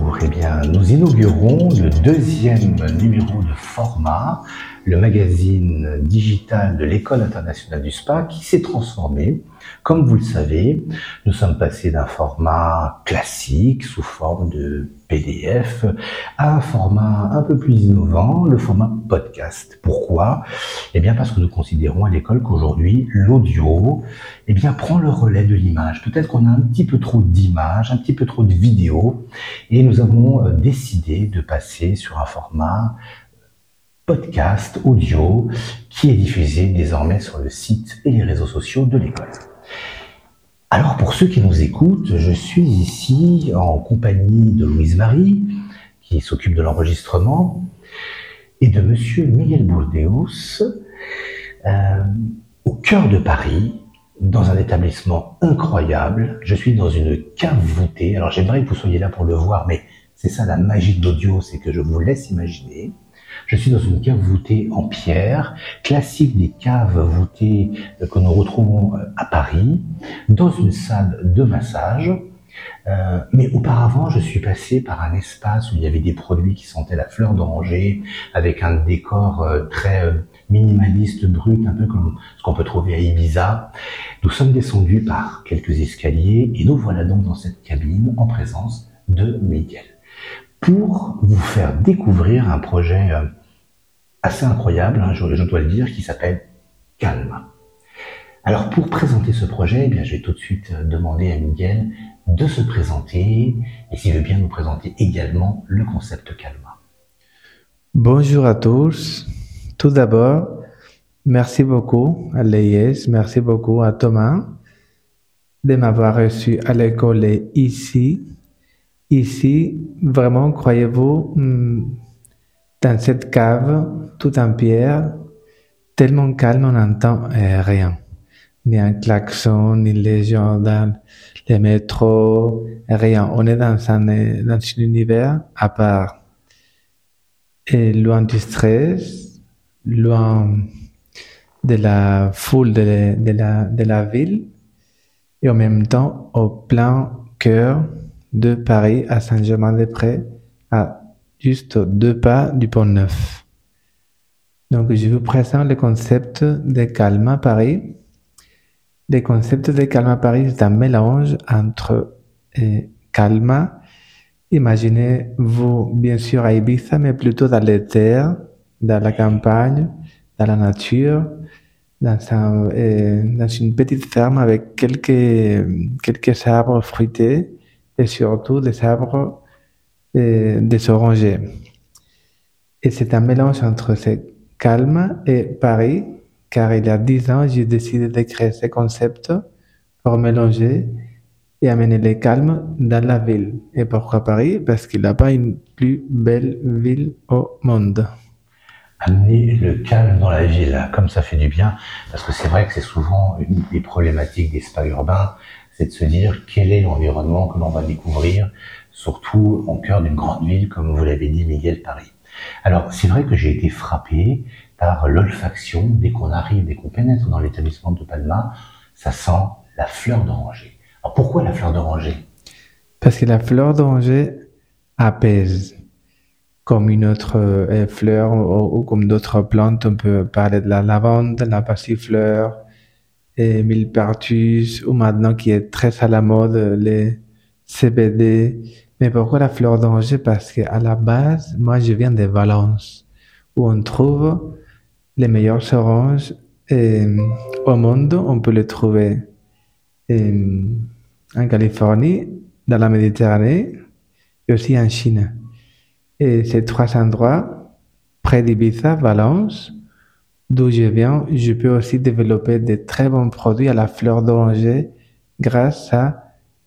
Bonjour, eh bien, nous inaugurons le deuxième numéro de Format, le magazine digital de l'École internationale du spa qui s'est transformé. Comme vous le savez, nous sommes passés d'un format classique sous forme de PDF à un format un peu plus innovant, le format podcast. Pourquoi ? Eh bien, parce que nous considérons à l'école qu'aujourd'hui, l'audio, eh bien, prend le relais de l'image. Peut-être qu'on a un petit peu trop d'images, un petit peu trop de vidéos, et nous avons décidé de passer sur un format podcast audio qui est diffusé désormais sur le site et les réseaux sociaux de l'école. Alors pour ceux qui nous écoutent, je suis ici en compagnie de Louise-Marie, qui s'occupe de l'enregistrement, et de monsieur Miguel Burdeos, au cœur de Paris, dans un établissement incroyable. Je suis dans une cave voûtée. Alors j'aimerais que vous soyez là pour le voir, mais c'est ça la magie de l'audio, c'est que je vous laisse imaginer. Je suis dans une cave voûtée en pierre, classique des caves voûtées que nous retrouvons à Paris, dans une salle de massage. Mais auparavant, je suis passé par un espace où il y avait des produits qui sentaient la fleur d'oranger, avec un décor très minimaliste, brut, un peu comme ce qu'on peut trouver à Ibiza. Nous sommes descendus par quelques escaliers et nous voilà donc dans cette cabine en présence de Miguel, pour vous faire découvrir un projet assez incroyable, hein, je dois le dire, qui s'appelle Calma. Alors pour présenter ce projet, eh bien, je vais tout de suite demander à Miguel de se présenter et s'il veut bien nous présenter également le concept Calma. Bonjour à tous. Tout d'abord, merci beaucoup à l'EIS, merci beaucoup à Thomas de m'avoir reçu à l'école ici. Ici, vraiment, croyez-vous, dans cette cave, tout en pierre, tellement calme, on n'entend rien. Ni un klaxon, ni les gens dans les métros, rien. On est dans un univers à part. Et loin du stress, loin de la foule de la ville, et en même temps au plein cœur de Paris, à Saint-Germain-des-Prés, à juste 2 pas du Pont-Neuf. Donc, je vous présente le concept de Calma Paris. Le concept de Calma Paris, c'est un mélange entre Calma, imaginez-vous bien sûr à Ibiza, mais plutôt dans les terres, dans la campagne, dans la nature, dans une petite ferme avec quelques arbres fruités et surtout des arbres des orangers. Et c'est un mélange entre Calma et Paris, car il y a 10 ans, j'ai décidé de créer ce concept pour mélanger et amener le calme dans la ville. Et pourquoi Paris ? Parce qu'il n'y a pas une plus belle ville au monde. Amener le calme dans la ville, comme ça fait du bien, parce que c'est vrai que c'est souvent une des problématiques des spas urbains, c'est de se dire quel est l'environnement que l'on va découvrir, surtout au cœur d'une grande ville, comme vous l'avez dit, Miguel, Paris. Alors, c'est vrai que j'ai été frappé par l'olfaction. Dès qu'on arrive, dès qu'on pénètre dans l'établissement de Palma, ça sent la fleur d'oranger. Alors, pourquoi la fleur d'oranger ? Parce que la fleur d'oranger apaise. Comme une autre fleur ou comme d'autres plantes, on peut parler de la lavande, de la passifleur, et millepertuis, ou maintenant qui est très à la mode, les CBD. Mais pourquoi la fleur d'oranger ? Parce qu'à la base, moi je viens de Valence, où on trouve les meilleurs oranges au monde. On peut les trouver en Californie, dans la Méditerranée et aussi en Chine. Et ces 3 endroits, près d'Ibiza, Valence, d'où je viens, je peux aussi développer de très bons produits à la fleur d'oranger grâce à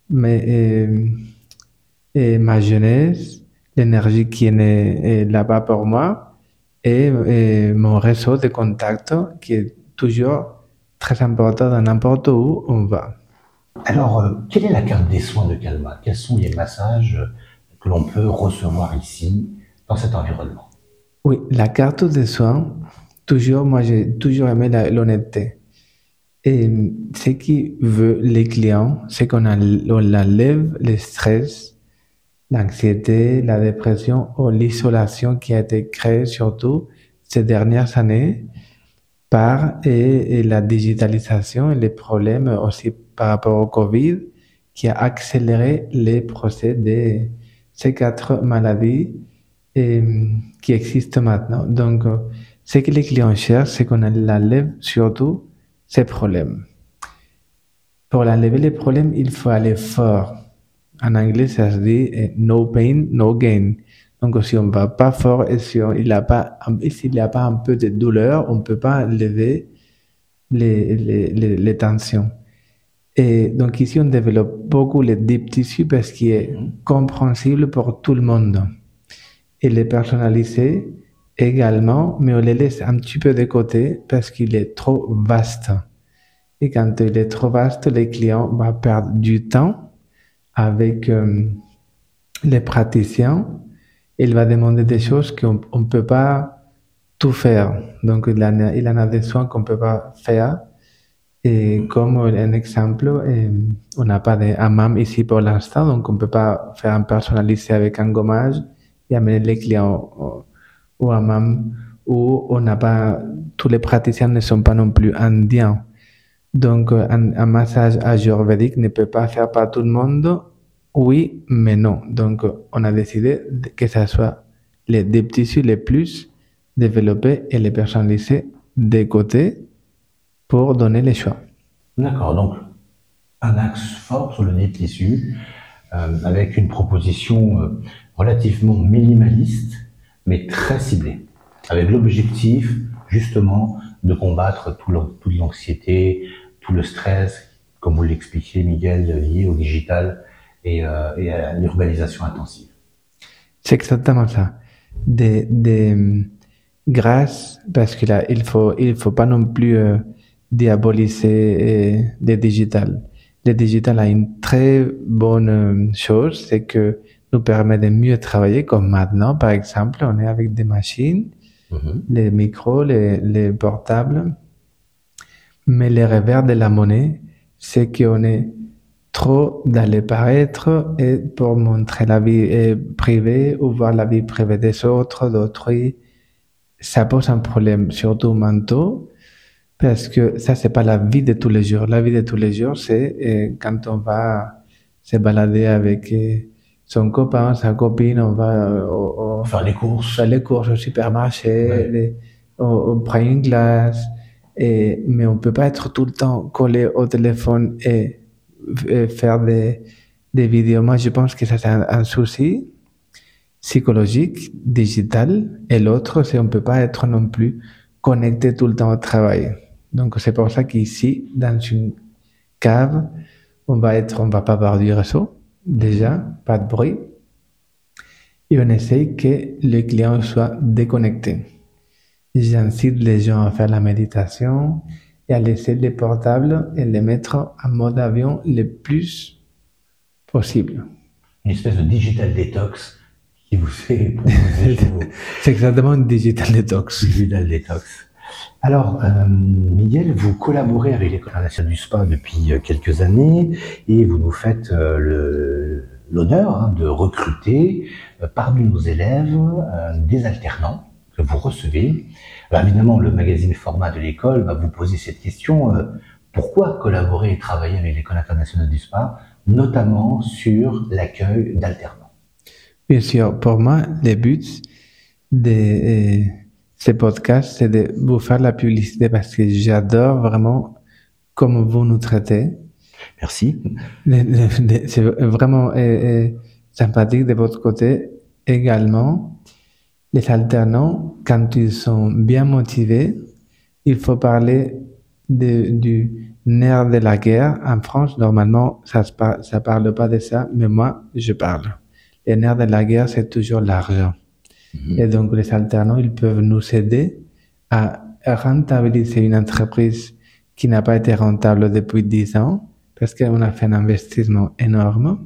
ma jeunesse, l'énergie qui est là-bas pour moi et mon réseau de contacts qui est toujours très important dans n'importe où on va. Alors, quelle est la carte des soins de Calma ? Quels sont les massages que l'on peut recevoir ici, dans cet environnement ? Oui, la carte des soins, moi j'ai toujours aimé l'honnêteté. Et ce qui veut les clients, c'est qu'on enlève le stress, l'anxiété, la dépression ou l'isolation qui a été créée surtout ces dernières années par et la digitalisation et les problèmes aussi par rapport au Covid qui a accéléré les procès de ces 4 maladies qui existent maintenant. Donc, ce que les clients cherchent, c'est qu'on enlève surtout ces problèmes. Pour enlever les problèmes, il faut aller fort. En anglais, ça se dit no pain, no gain. Donc, si on ne va pas fort et s'il n'y a pas un peu de douleur, on ne peut pas lever les tensions. Et donc, ici, on développe beaucoup les deep tissus parce qu'il est compréhensible pour tout le monde. Et les personnaliser également, mais on les laisse un petit peu de côté parce qu'il est trop vaste. Et quand il est trop vaste, les clients vont perdre du temps avec les praticiens. Il va demander des choses qu'on ne peut pas tout faire. Donc, il en a des soins qu'on ne peut pas faire. Et comme un exemple, on n'a pas de hammam ici pour l'instant, donc on ne peut pas faire un personnalisé avec un gommage et amener les clients au hammam, où on n'a pas, tous les praticiens ne sont pas non plus indiens. Donc, un massage ayurvédique ne peut pas faire par tout le monde, oui, mais non. Donc, on a décidé que ce soit les deep tissus les plus développés et les personnalisés de côté pour donner les choix. D'accord, donc un axe fort sur le deep tissu, avec une proposition relativement minimaliste, mais très ciblée, avec l'objectif justement de combattre toute l'anxiété, tout le stress, comme vous l'expliquiez Miguel, lié au digital et à l'urbanisation intensive. C'est exactement ça. Grâce, parce que là, il faut pas non plus diaboliser le digital. Le digital a une très bonne chose, c'est que nous permet de mieux travailler, comme maintenant, par exemple, on est avec des machines, les micros, les portables. Mais le revers de la monnaie, c'est qu'on est trop dans le paraître et pour montrer la vie privée ou voir la vie privée des autres, d'autrui. Ça pose un problème, surtout mentaux, parce que ça, c'est pas la vie de tous les jours. La vie de tous les jours, c'est quand on va se balader avec son copain, sa copine, on va faire les courses. Faire les courses au supermarché, on prend une glace, mais on peut pas être tout le temps collé au téléphone et faire des vidéos. Moi, je pense que ça, c'est un souci psychologique, digital, et l'autre, c'est on peut pas être non plus connecté tout le temps au travail. Donc, c'est pour ça qu'ici, dans une cave, on va pas avoir du réseau, déjà, pas de bruit, et on essaye que le client soit déconnecté. J'incite les gens à faire la méditation et à laisser les portables et les mettre en mode avion le plus possible. Une espèce de digital détox qui vous fait proposer chez vous. C'est exactement une digital détox. Digital détox. Alors, Miguel, vous collaborez avec l'École internationale du spa depuis quelques années et vous nous faites l'honneur de recruter parmi nos élèves des alternants que vous recevez. Alors évidemment, le magazine Format de l'école va vous poser cette question, pourquoi collaborer et travailler avec l'École internationale du spa, notamment sur l'accueil d'alternants? Bien sûr, pour moi, le but de ce podcast, c'est de vous faire la publicité parce que j'adore vraiment comment vous nous traitez. Merci. C'est vraiment sympathique de votre côté également. Les alternants, quand ils sont bien motivés, il faut parler du nerf de la guerre. En France, normalement, ça parle pas de ça, mais moi, je parle. Le nerf de la guerre, c'est toujours l'argent. Et donc, les alternants, ils peuvent nous aider à rentabiliser une entreprise qui n'a pas été rentable depuis 10 ans, parce qu'on a fait un investissement énorme.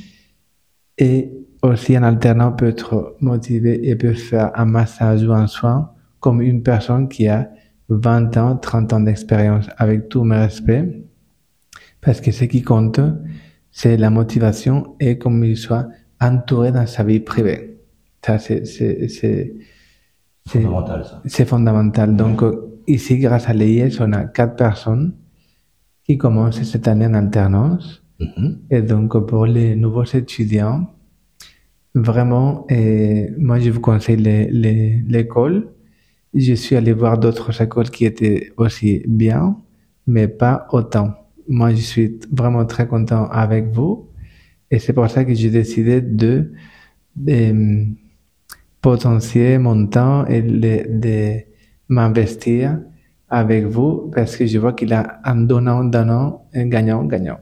Et aussi, un alternant peut être motivé et peut faire un massage ou un soin comme une personne qui a 20 ans, 30 ans d'expérience, avec tout mes respects. Parce que ce qui compte, c'est la motivation et comme il soit entouré dans sa vie privée. Ça, c'est fondamental, ça. C'est fondamental. Donc, ici, grâce à l'EIS, on a 4 personnes qui commencent cette année en alternance. Et donc, pour les nouveaux étudiants, vraiment, moi, je vous conseille l'école. Je suis allé voir d'autres écoles qui étaient aussi bien, mais pas autant. Moi, je suis vraiment très content avec vous. Et c'est pour ça que j'ai décidé de potentier mon temps et de m'investir avec vous parce que je vois qu'il a un donnant, un gagnant.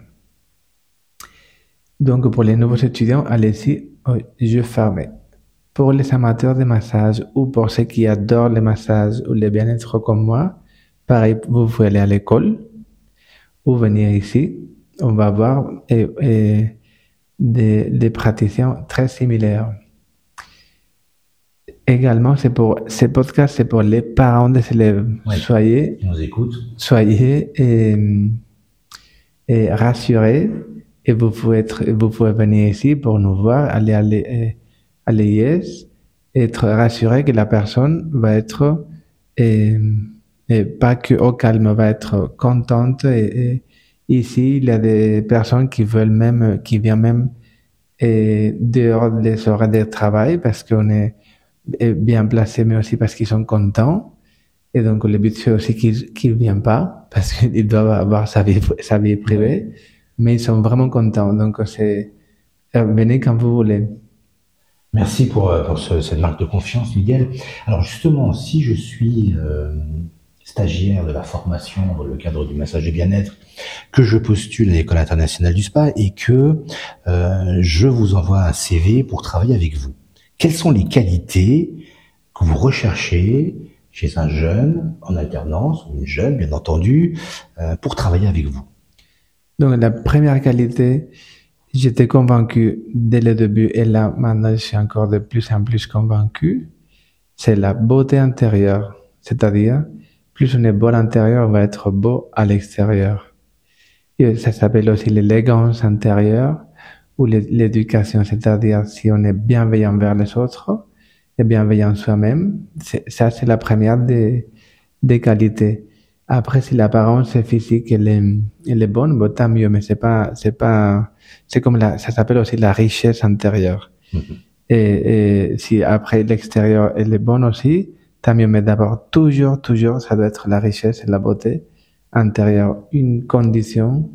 Donc, pour les nouveaux étudiants, allez-y, yeux fermés. Pour les amateurs de massage ou pour ceux qui adorent les massages ou le bien-être comme moi, pareil, vous pouvez aller à l'école ou venir ici. On va voir des praticiens très similaires. Également, ce podcast, c'est pour les parents des élèves. Ouais, soyez rassurés et vous pouvez venir ici pour nous voir, aller à l'EIS, être rassuré que la personne va être pas que au calme, va être contente. Et ici, il y a des personnes qui viennent même dehors des horaires de travail parce qu'on est bien placé, mais aussi parce qu'ils sont contents. Et donc, le but, c'est aussi qu'ils ne viennent pas, parce qu'ils doivent avoir sa vie privée, mais ils sont vraiment contents. Donc, venez quand vous voulez. Merci pour cette marque de confiance, Miguel. Alors, justement, si je suis stagiaire de la formation dans le cadre du massage et bien-être, que je postule à l'École internationale du spa et que je vous envoie un CV pour travailler avec vous, quelles sont les qualités que vous recherchez chez un jeune en alternance, ou une jeune, bien entendu, pour travailler avec vous? Donc, la première qualité, j'étais convaincu dès le début, et là, maintenant, je suis encore de plus en plus convaincu, c'est la beauté intérieure. C'est-à-dire, plus on est beau à l'intérieur, on va être beau à l'extérieur. Et ça s'appelle aussi l'élégance intérieure ou l'éducation, c'est-à-dire si on est bienveillant vers les autres et bienveillant soi-même, ça c'est la première des qualités. Après, si l'apparence physique elle est bonne, bon, tant mieux, mais c'est comme ça s'appelle aussi la richesse intérieure. Et si après l'extérieur elle est bonne aussi, tant mieux, mais d'abord toujours, ça doit être la richesse et la beauté intérieure, une condition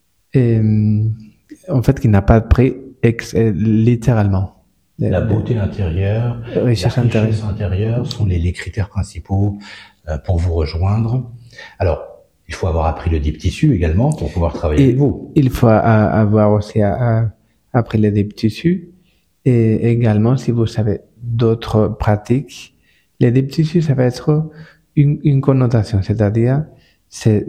en fait qui n'a pas de prix littéralement. La beauté intérieure, la richesse intérieure sont les critères principaux pour vous rejoindre. Alors, il faut avoir appris le deep tissue également pour pouvoir travailler avec vous. Il faut avoir aussi appris le deep tissue et également si vous savez d'autres pratiques. Le deep tissue, ça va être une connotation, c'est-à-dire c'est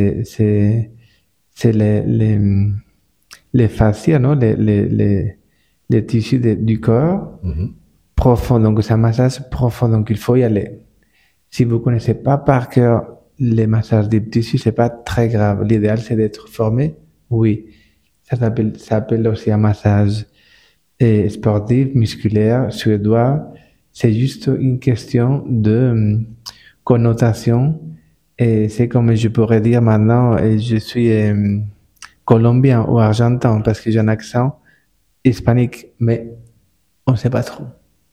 les fascias, non, les tissus du corps profond. Donc, c'est un massage profond. Donc, il faut y aller. Si vous connaissez pas par cœur les massages des tissus, c'est pas très grave. L'idéal, c'est d'être formé. Oui. Ça s'appelle aussi un massage sportif, musculaire, suédois. C'est juste une question de connotation. Et c'est comme je pourrais dire maintenant, je suis colombien ou argentin parce que j'ai un accent hispanique, mais on ne sait pas trop.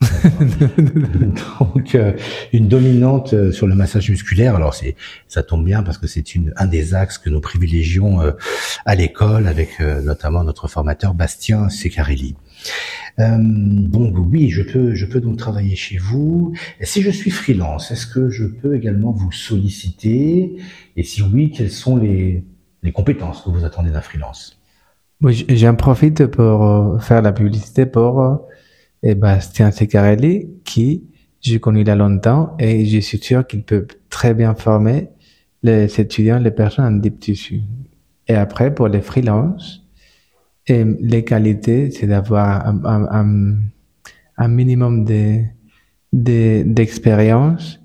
Donc, une dominante sur le massage musculaire. Alors, ça tombe bien parce que c'est un des axes que nous privilégions à l'école avec notamment notre formateur Bastien Secarelli. Donc oui, je peux donc travailler chez vous. Et si je suis freelance, est-ce que je peux également vous solliciter? Et si oui, quelles sont les compétences que vous attendez d'un freelance? Oui, j'en profite pour faire la publicité pour Bastien Secarelli, qui je connais il y a longtemps et je suis sûr qu'il peut très bien former les étudiants, les personnes en deep tissue. Et après, pour les freelances, les qualités, c'est d'avoir un minimum d'expérience,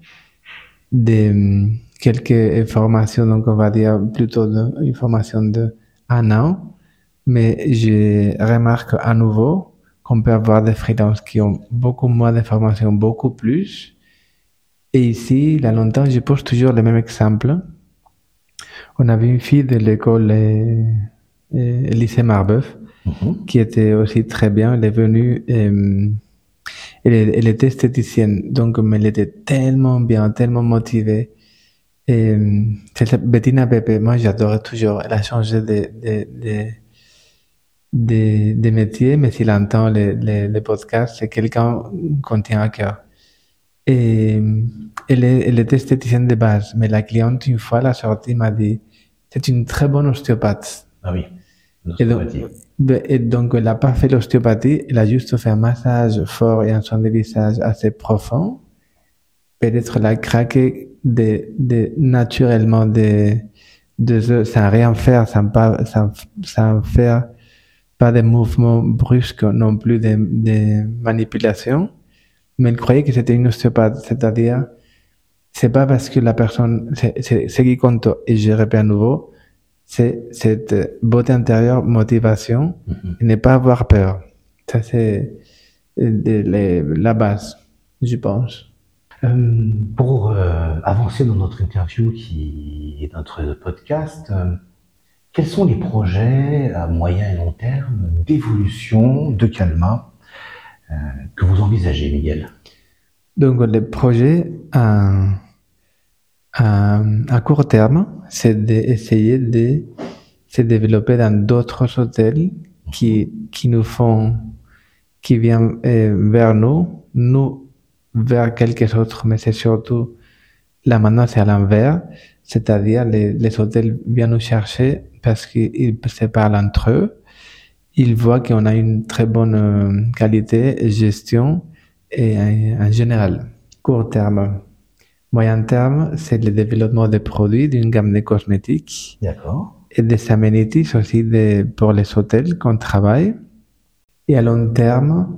quelques formations, donc on va dire plutôt une formation de 1 an, mais je remarque à nouveau on peut avoir des freelances qui ont beaucoup moins d'informations, beaucoup plus. Et ici, il y a longtemps, je pose toujours le même exemple. On avait une fille de l'école lycée Marbeuf qui était aussi très bien. Elle est venue, elle était esthéticienne, donc mais elle était tellement bien, tellement motivée. C'est Bettina Pepe, moi j'adorais toujours. Elle a changé de métier, mais s'il entend les podcasts, c'est quelqu'un qu'on tient à cœur. Et elle était esthéticienne de base, mais la cliente, une fois, la sortie m'a dit, c'est une très bonne ostéopathe. Ah oui, Et donc, elle n'a pas fait l'ostéopathie, elle a juste fait un massage fort et un soin de visage assez profond. Peut-être elle a craqué naturellement sans rien faire, sans faire pas de mouvements brusques non plus de manipulation. Mais elle croyait que c'était une ostéopathe, c'est-à-dire, c'est pas parce que la personne, c'est ce qui compte, et je répète à nouveau, c'est cette beauté intérieure, motivation, et ne pas avoir peur. Ça, c'est la base, je pense. Pour avancer dans notre interview qui est notre podcast, quels sont les projets à moyen et long terme d'évolution de Calma que vous envisagez, Miguel? Donc, le projet à court terme, c'est d'essayer de se développer dans d'autres hôtels qui viennent vers nous vers quelques autres, mais c'est surtout, là maintenant c'est à l'envers, c'est-à-dire les hôtels viennent nous chercher parce qu'ils se parlent entre eux, ils voient qu'on a une très bonne qualité, gestion, et en général, court terme. Moyen terme, c'est le développement des produits d'une gamme de cosmétiques. D'accord. Et des amenities aussi pour les hôtels qu'on travaille. Et à long terme,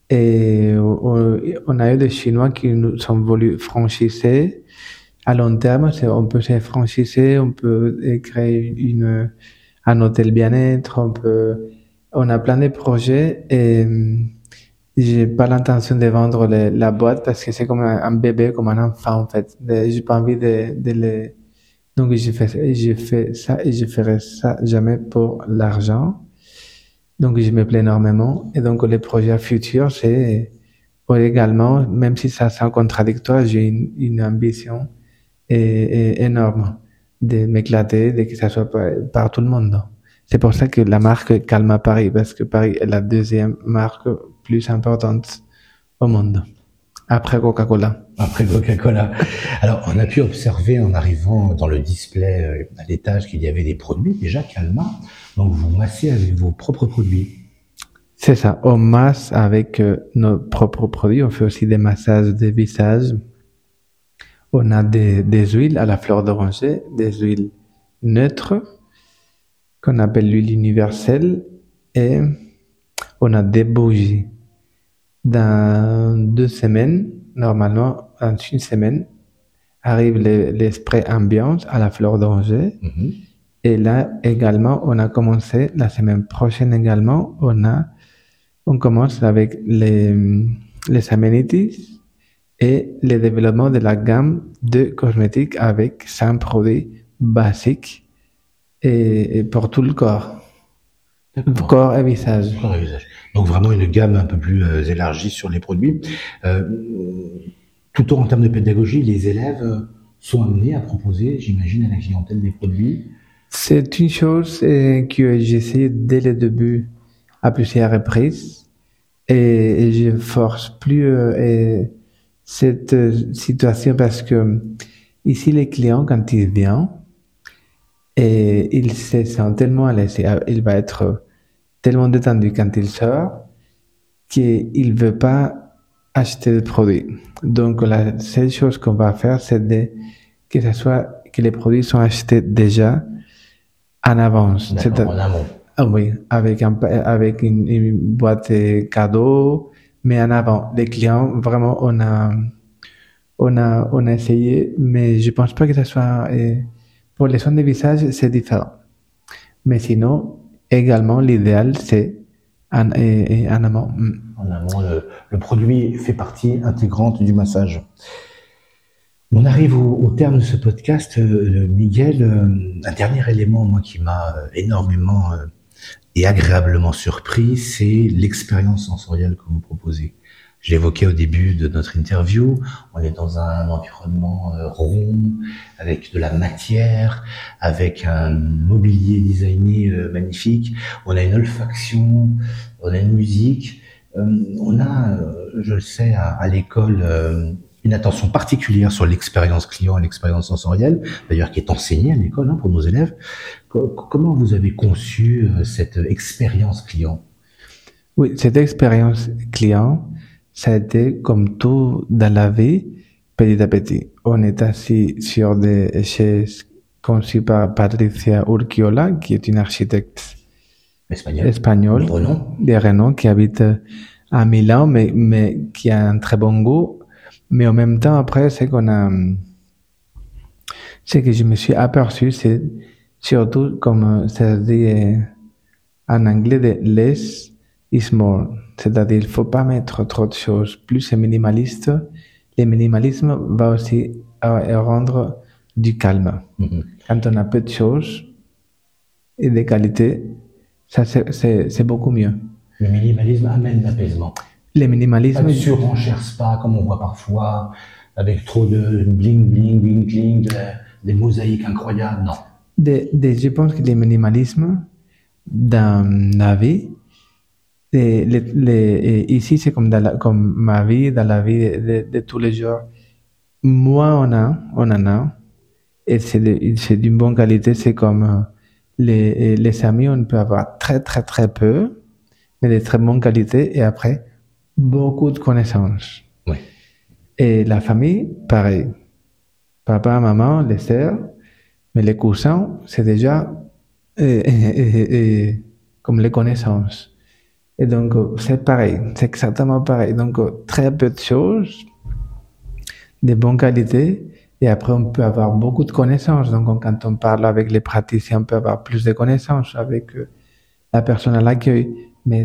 on a eu des Chinois qui nous ont voulu franchiser. À long terme, on peut se franchiser, on peut créer un hôtel bien-être, on a plein de projets et j'ai pas l'intention de vendre la boîte parce que c'est comme un bébé, comme un enfant en fait. J'ai pas envie de donc j'ai fait ça et je ferai ça jamais pour l'argent. Donc je me plais énormément et donc les projets futurs c'est également, même si ça sent contradictoire, j'ai une ambition énorme de m'éclater, de que ça soit par tout le monde. C'est pour ça que la marque Calma Paris, parce que Paris est la deuxième marque plus importante au monde, après Coca-Cola. Après Coca-Cola. Alors, on a pu observer en arrivant dans le display à l'étage qu'il y avait des produits déjà Calma. Donc, vous massez avec vos propres produits. C'est ça, on masse avec nos propres produits. On fait aussi des massages de visage. On a des huiles à la fleur d'oranger, des huiles neutres qu'on appelle l'huile universelle et on a des bougies. Dans 2 semaines, normalement, en une semaine, arrive les sprays ambiance à la fleur d'oranger. Et là, également, on a commencé, la semaine prochaine également, on commence avec les amenities et le développement de la gamme de cosmétiques avec 5 produits basiques et pour tout le corps. Corps et visage. Corps et visage. Donc vraiment une gamme un peu plus élargie sur les produits. Tout en termes de pédagogie, les élèves sont amenés à proposer, j'imagine, à la clientèle des produits. C'est une chose que j'ai essayé dès le début à plusieurs reprises et je force plus cette situation parce que ici les clients quand ils viennent et il se sent tellement à l'aise, il va être tellement détendu quand il sort qu'il veut pas acheter de produits. Donc la seule chose qu'on va faire, c'est que les produits sont achetés déjà en avance. En amont. Ah oui, avec une boîte cadeau, mais en avant. Les clients, vraiment, on a essayé, mais je pense pas que ça soit, pour les soins de visage, c'est différent. Mais sinon, également, l'idéal, c'est et en amont. En amont, le produit fait partie intégrante du massage. On arrive au terme de ce podcast, Miguel. Un dernier élément, moi, qui m'a énormément et agréablement surpris, c'est l'expérience sensorielle que vous proposez. Je l'évoquais au début de notre interview, on est dans un environnement rond, avec de la matière, avec un mobilier designé magnifique, on a une olfaction, on a une musique, on a, je le sais, à l'école, une attention particulière sur l'expérience client et l'expérience sensorielle, d'ailleurs qui est enseignée à l'école pour nos élèves. Comment vous avez conçu cette expérience client? Oui, cette expérience client, ça a été comme tout dans la vie, petit à petit. On est assis sur des chaises conçues par Patricia Urquiola, qui est une architecte espagnole de renom, qui habite à Milan, mais qui a un très bon goût. Mais en même temps, après, c'est que je me suis aperçu, c'est surtout, comme ça se dit en anglais, de less is more. C'est-à-dire, il ne faut pas mettre trop de choses. Plus c'est minimaliste, le minimalisme va aussi rendre du calme. Mm-hmm. Quand on a peu de choses et de qualité, ça c'est beaucoup mieux. Le minimalisme amène l'apaisement. Le minimalisme... Pas de surenchère spa, comme on voit parfois, avec trop de bling, des mosaïques incroyables, non. Je pense que le minimalisme, dans la vie, ici c'est comme ma vie, dans la vie de tous les jours, moins on en a, et c'est d'une bonne qualité. C'est comme les amis, on peut avoir très très très peu, mais de très bonne qualité, et après beaucoup de connaissances. Oui. Et la famille, pareil. Papa, maman, les sœurs, mais les cousins, c'est déjà comme les connaissances. Et donc, c'est pareil, c'est exactement pareil. Donc, très peu de choses, de bonne qualité, et après, on peut avoir beaucoup de connaissances. Donc, quand on parle avec les praticiens, on peut avoir plus de connaissances avec la personne à l'accueil. Mais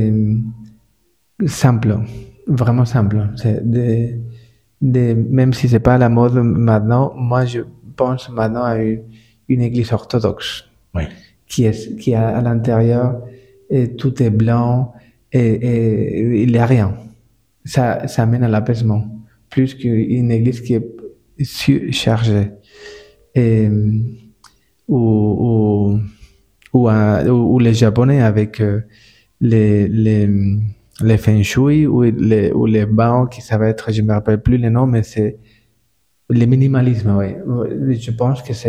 simple, vraiment simple. C'est même si c'est pas la mode maintenant, moi, je pense maintenant à une église orthodoxe. Oui. Qui a à l'intérieur, et tout est blanc, et il n'y a rien. Ça amène à l'apaisement, plus qu'une église qui est surchargée. Ou les Japonais avec les feng shui, ou les baos, qui ça va être, je me rappelle plus les noms, mais c'est le minimalisme, oui. Je pense que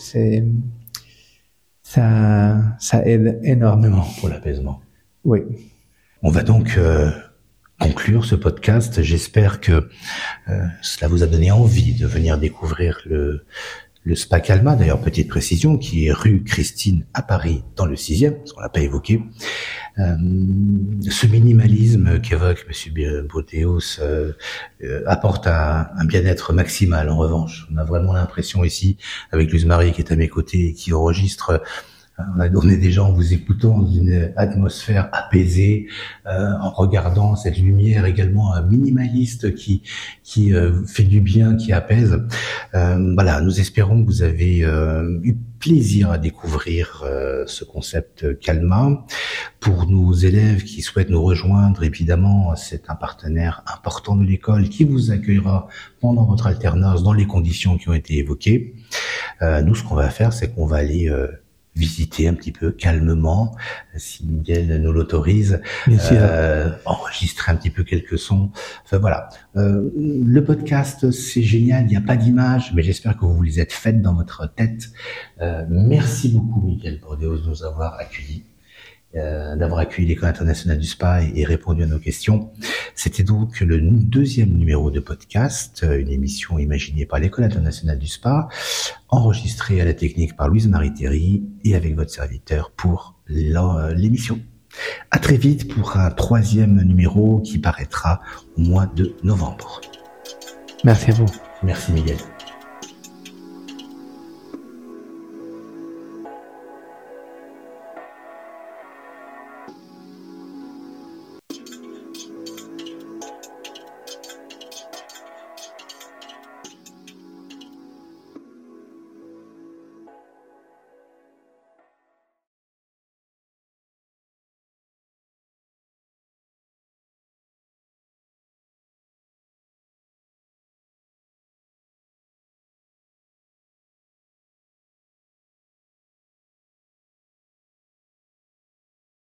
ça aide énormément. Pour l'apaisement. Oui. On va donc conclure ce podcast. J'espère que cela vous a donné envie de venir découvrir le Spa Calma. D'ailleurs, petite précision, qui est rue Christine à Paris, dans le 6e, parce qu'on l'a pas évoqué. Ce minimalisme qu'évoque M. Boteos apporte un bien-être maximal. En revanche, on a vraiment l'impression ici, avec Luz Marie qui est à mes côtés et qui enregistre, on est déjà en vous écoutant dans une atmosphère apaisée, en regardant cette lumière également minimaliste qui fait du bien, qui apaise. Voilà, nous espérons que vous avez eu plaisir à découvrir ce concept Calma. Pour nos élèves qui souhaitent nous rejoindre, évidemment, c'est un partenaire important de l'école qui vous accueillera pendant votre alternance dans les conditions qui ont été évoquées. Nous, ce qu'on va faire, c'est qu'on va aller visiter un petit peu calmement, si Miguel nous l'autorise, enregistrer un petit peu quelques sons. Enfin voilà, le podcast c'est génial, il n'y a pas d'image, mais j'espère que vous les êtes faites dans votre tête. Merci beaucoup Miguel Boteos de nous avoir accueillis, d'avoir accueilli l'École internationale du spa et répondu à nos questions. C'était donc le 2e numéro de podcast, une émission imaginée par l'École internationale du spa, enregistrée à la technique par Louise Marie Théry et avec votre serviteur pour l'émission. À très vite pour un 3e numéro qui paraîtra au mois de novembre. Merci à vous. Merci Miguel.